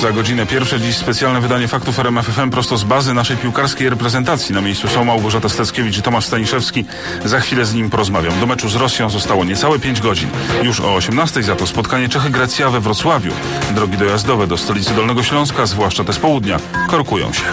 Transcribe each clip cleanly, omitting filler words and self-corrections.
Za godzinę pierwsze dziś specjalne wydanie faktów RMF FM prosto z bazy naszej piłkarskiej reprezentacji. Na miejscu są Małgorzata Steckiewicz i Tomasz Staniszewski. Za chwilę z nim porozmawiam. Do meczu z Rosją zostało niecałe 5 godzin. Już o 18:00 za to spotkanie Czechy-Grecja we Wrocławiu. Drogi dojazdowe do stolicy Dolnego Śląska, zwłaszcza te z południa, korkują się.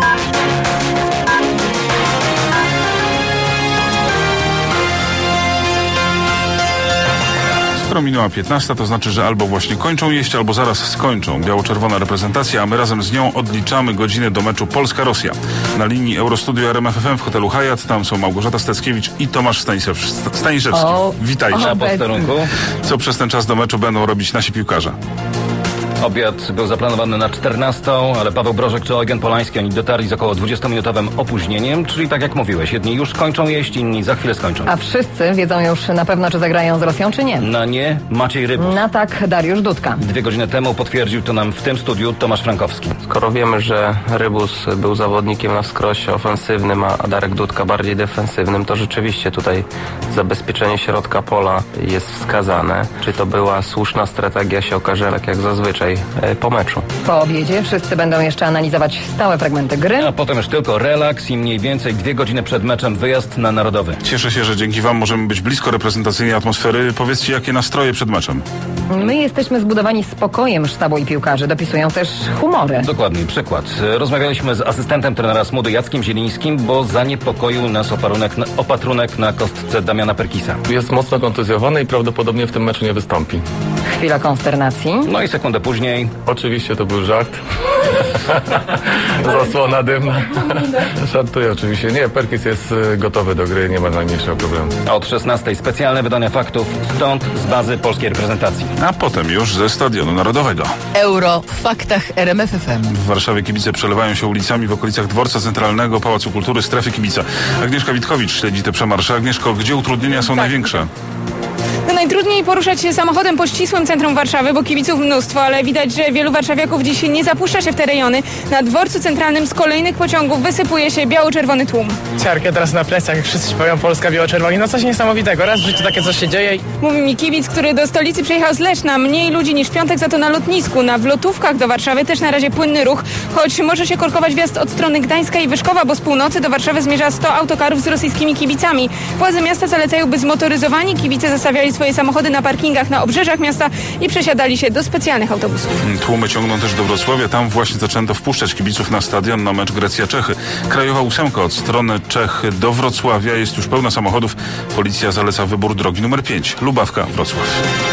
Skoro minęła 15:00, to znaczy, że albo właśnie kończą jeść, albo zaraz skończą. Biało-czerwona reprezentacja, a my razem z nią odliczamy godziny do meczu Polska-Rosja. Na linii Eurostudio RMF FM w hotelu Hyatt, tam są Małgorzata Steckiewicz i Tomasz Staniszewski. Witajcie. Na posterunku. Co przez ten czas do meczu będą robić nasi piłkarze? Obiad był zaplanowany na 14:00, ale Paweł Brożek czy Eugen Polański, oni dotarli z około 20-minutowym opóźnieniem, czyli tak jak mówiłeś, jedni już kończą jeść, inni za chwilę skończą. A wszyscy wiedzą już na pewno, czy zagrają z Rosją, czy nie. Na nie Maciej Rybus. Na tak Dariusz Dudka. 2 godziny temu potwierdził to nam w tym studiu Tomasz Frankowski. Skoro wiemy, że Rybus był zawodnikiem na wskroś ofensywnym, a Darek Dudka bardziej defensywnym, to rzeczywiście tutaj zabezpieczenie środka pola jest wskazane. Czy to była słuszna strategia, się okaże jak zazwyczaj po meczu. Po obiedzie wszyscy będą jeszcze analizować stałe fragmenty gry. A potem już tylko relaks i mniej więcej 2 godziny przed meczem wyjazd na Narodowy. Cieszę się, że dzięki wam możemy być blisko reprezentacyjnej atmosfery. Powiedzcie, jakie nastroje przed meczem? My jesteśmy zbudowani spokojem sztabu i piłkarzy. Dopisują też humory. Dokładnie, przykład. Rozmawialiśmy z asystentem trenera Smudy Jackiem Zielińskim, bo zaniepokoił nas opatrunek na kostce Damiana Perkisa. Jest mocno kontuzjowany i prawdopodobnie w tym meczu nie wystąpi. Chwila konsternacji. No i sekundę później... Oczywiście to był żart. Zasłona dymna. Żartuję oczywiście. Nie, Perkis jest gotowy do gry, nie ma najmniejszego problemu. A od 16:00 specjalne wydania faktów stąd z bazy polskiej reprezentacji. A potem już ze Stadionu Narodowego. Euro w faktach RMF FM. W Warszawie kibice przelewają się ulicami w okolicach Dworca Centralnego, Pałacu Kultury, Strefy Kibica. Agnieszka Witkowicz śledzi te przemarsze. Agnieszko, gdzie utrudnienia są największe? No najtrudniej poruszać się samochodem po ścisłym centrum Warszawy, bo kibiców mnóstwo, ale widać, że wielu warszawiaków dziś nie zapuszcza się w te rejony. Na Dworcu Centralnym z kolejnych pociągów wysypuje się biało-czerwony tłum. Ciarkę teraz na plecach, jak wszyscy śpiewają Polska biało-czerwoni. No coś niesamowitego. Raz w życiu takie coś się dzieje. Mówi mi kibic, który do stolicy przyjechał z Leszna. Mniej ludzi niż w piątek, za to na lotnisku. Na wlotówkach do Warszawy też na razie płynny ruch, choć może się korkować wjazd od strony Gdańska i Wyszkowa, bo z północy do Warszawy zmierza 100 autokarów z rosyjskimi kibicami. Władze miasta zalecają, by zmotoryzowani kibice zostawiali swoje samochody na parkingach na obrzeżach miasta i przesiadali się do specjalnych autobusów. Tłumy ciągną też do Wrocławia. Tam właśnie zaczęto wpuszczać kibiców na stadion na mecz Grecja-Czechy. Krajowa 8 od strony Czech do Wrocławia jest już pełna samochodów. Policja zaleca wybór drogi numer 5. Lubawka-Wrocław.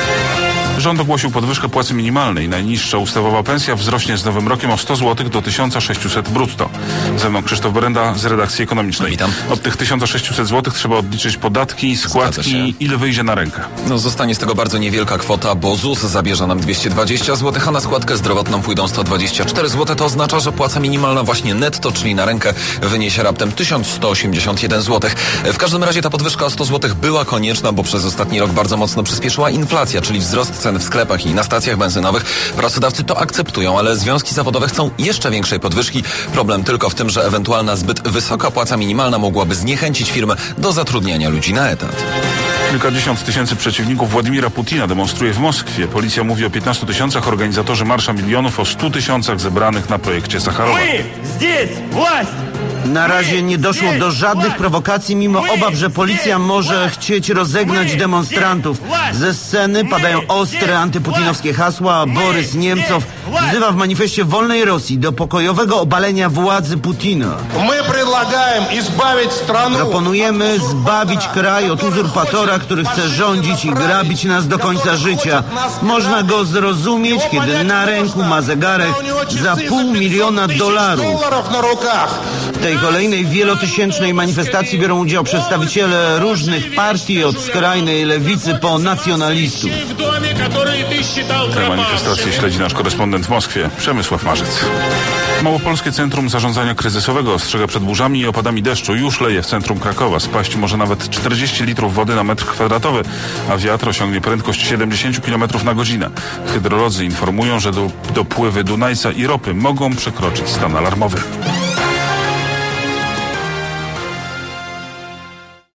Rząd ogłosił podwyżkę płacy minimalnej. Najniższa ustawowa pensja wzrośnie z nowym rokiem o 100 zł do 1600 brutto. Ze mną Krzysztof Berenda z redakcji ekonomicznej. Witam. Od tych 1600 zł trzeba odliczyć podatki, składki. Ile wyjdzie na rękę? No zostanie z tego bardzo niewielka kwota, bo ZUS zabierze nam 220 zł, a na składkę zdrowotną pójdą 124 zł. To oznacza, że płaca minimalna właśnie netto, czyli na rękę, wyniesie raptem 1181 zł. W każdym razie ta podwyżka o 100 zł była konieczna, bo przez ostatni rok bardzo mocno przyspieszyła inflacja, czyli wzrost cen w sklepach i na stacjach benzynowych. Pracodawcy to akceptują, ale związki zawodowe chcą jeszcze większej podwyżki. Problem tylko w tym, że ewentualna zbyt wysoka płaca minimalna mogłaby zniechęcić firmy do zatrudniania ludzi na etat. Kilkadziesiąt tysięcy przeciwników Władimira Putina demonstruje w Moskwie. Policja mówi o 15 000, organizatorzy Marsza Milionów o 100 000 zebranych na projekcie Sacharowa. Na razie nie doszło do żadnych prowokacji, mimo obaw, że policja może chcieć rozegnać demonstrantów. Ze sceny padają ostre antyputinowskie hasła, a Borys Niemcow wzywa w manifestie Wolnej Rosji do pokojowego obalenia władzy Putina. Proponujemy zbawić kraj od uzurpatora, który chce rządzić i grabić nas do końca życia. Można go zrozumieć, kiedy na ręku ma zegarek za $500 000. W tej kolejnej wielotysięcznej manifestacji biorą udział przedstawiciele różnych partii, od skrajnej lewicy po nacjonalistów. Te manifestacje śledzi nasz korespondent w Moskwie, Przemysław Marzec. Małopolskie Centrum Zarządzania Kryzysowego ostrzega przed burzami i opadami deszczu. Już leje w centrum Krakowa. Spaść może nawet 40 litrów wody na metr kwadratowy, a wiatr osiągnie prędkość 70 km na godzinę. Hydrolodzy informują, że dopływy Dunajca i ropy mogą przekroczyć stan alarmowy.